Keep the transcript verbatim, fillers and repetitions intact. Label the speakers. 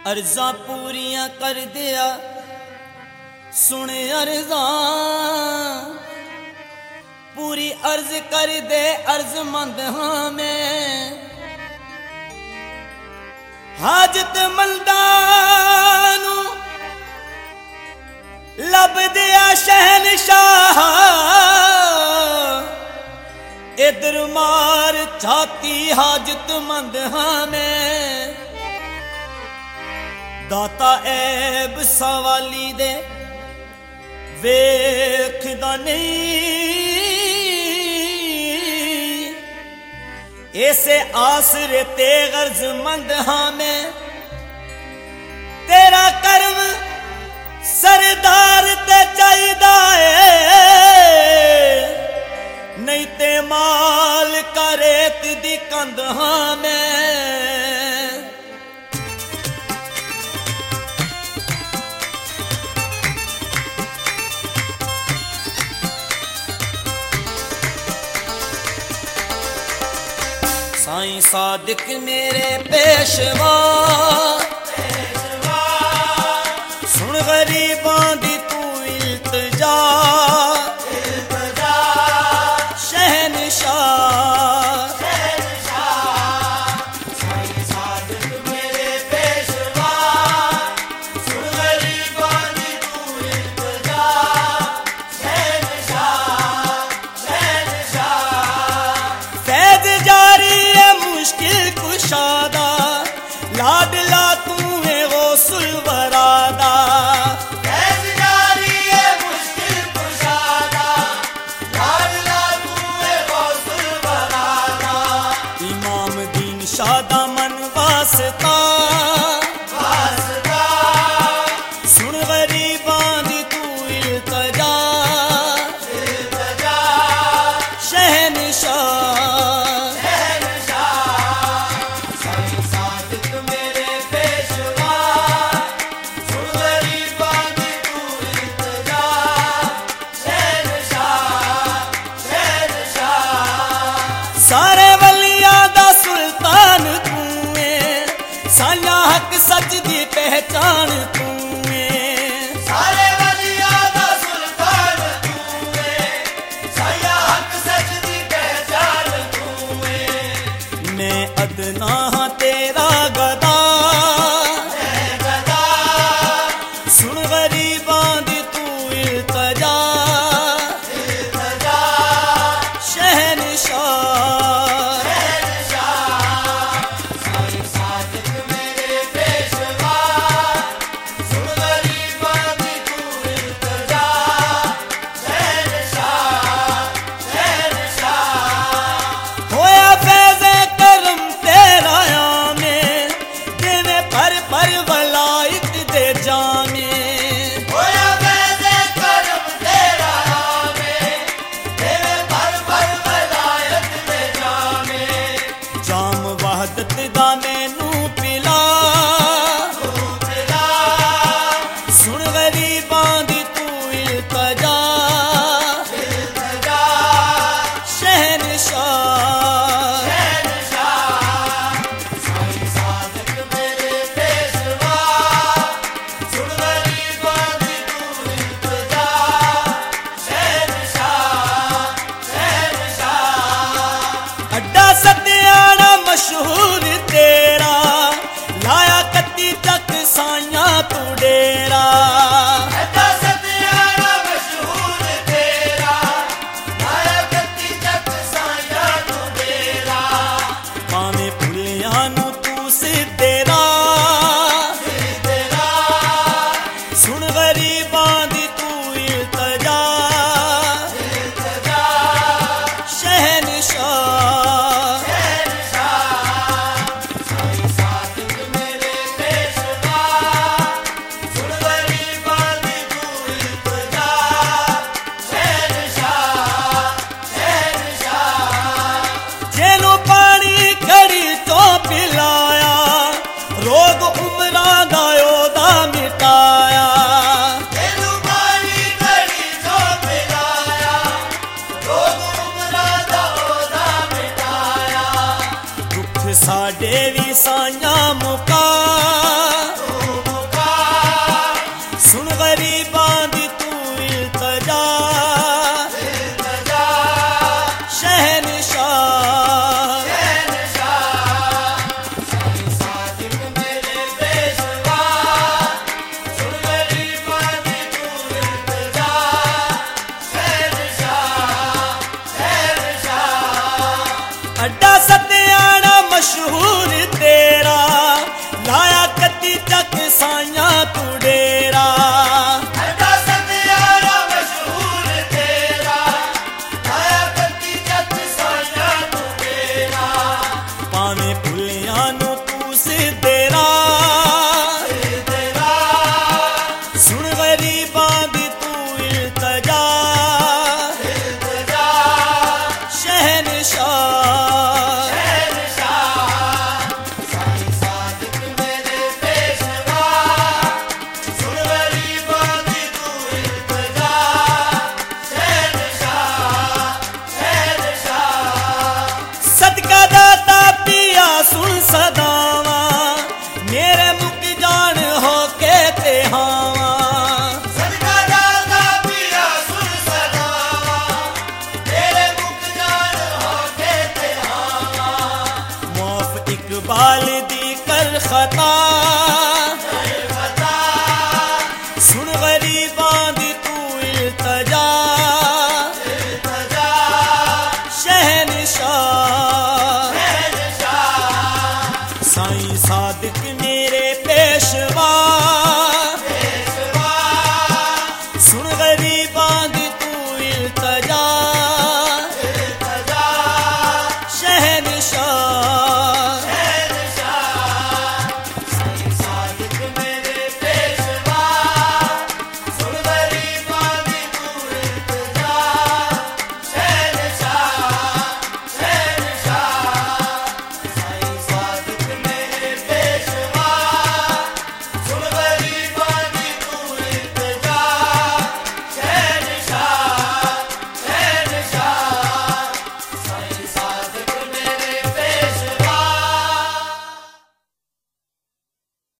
Speaker 1: अर्जा पूरियां कर दिया सुन अर्जा पूरी अर्ज कर दे अर्ज मंद हाँ मैं हाजत मलदानू लब दिया शहनशाह इधर मार छाती हाजत मंद हाँ मैं दाता ऐब सवाली दे वेखदा नहीं ऐसे आसरे ते गर्ज मंद हाँ मैं तेरा कर्म सरदार ते चाहिदा है नहीं ते माल का रेत दी कंद हाँ मैं साईं सादिक मेरे पेशवा सुन गरीबां दी तू इल्तिजा शहनशाह साईं सादिक मेरे पेशवा सुन गरीबां दी तू इल्तिजा शहनशाह शहनशाह फैज़ जारी मुश्किल कुशादा लाडला तू है गौसुल वरादा फैज़ जारी है मुश्किल कुशादा लाडला तू है गौसुल वरादा इमाम दीन शादा मन वास्ता वास्ता सुन गरीबां दी तू इल्तिजा इल्तिजा शहनशाह सारे वलिया दा सुल्तान तू है साया हक सच दी पहचान तू है सारे वलिया दा सुल्तान तू है साया हक सच दी पहचान तू है मैं अदना हाँ तेरा गदा मैं गदा सुन गरीबां दी तू इल्तिजा इल्तिजा शहनशाह सुन गरीबां दी तू इल्तिजा इल्तिजा शहनशाह शहनशाह साईं सादिक मेरे पेशवा सुन गरीबां दी तू इल्तिजा शहनशाह शहनशाह अड्डा सत्याना मशहूर तेरा लाया कत्ती तक साइया तू डेरा अड्डा सत्याना मशहूर तेरा लाया कत्ती तक साइया तू डेरा भावें भुलियां नू तू सिद्धेरा सिद्धेरा सुन गरीबां दी तू इल्तिजा इल्तिजा शहनशाह रोग उमरा दा ओदा मिटाया तेनू पानी घड़ी जो पिलाया रोग उमरा दा ओदा मिटाया दुख साडे भी साया मुका मशहूर तेरा, लाया कती तक साइया तू डेरा।
Speaker 2: एडा सतियारा मशहूर तेरा, लाया कती तक साइया तू डेरा।
Speaker 1: पावे भुलिया नू तू सिद्धेरा, सुन गरीबां दी तू इल्तजा, शहनशाह
Speaker 2: साईं सादिक मेरे पेशवा, सुन गरीबां दी तू इल्तजा, शहनशाह शहनशाह।
Speaker 1: सदका दाता पिया सुन सदावा, मेरे मुक जान हो के ते हावा।
Speaker 2: सदका दाता पिया सुन सदावा, मेरे मुख जान हो के ते हावा।
Speaker 1: मौफ इकबाल दी कर खता,